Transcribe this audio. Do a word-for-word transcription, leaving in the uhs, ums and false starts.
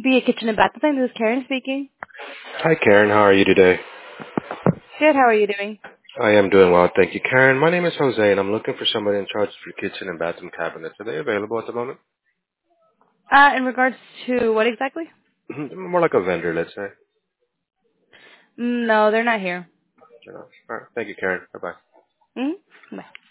Be a kitchen and bath design. This is Karen speaking. Hi, Karen. How are you today? Good. How are you doing? I am doing well, thank you. Karen, my name is Jose, and I'm looking for somebody in charge of your kitchen and bathroom cabinets. Are they available at the moment? Uh, in regards to what exactly? More like a vendor, let's say. No, they're not here. You know. All right. Thank you, Karen. Bye-bye. Mm-hmm. Bye.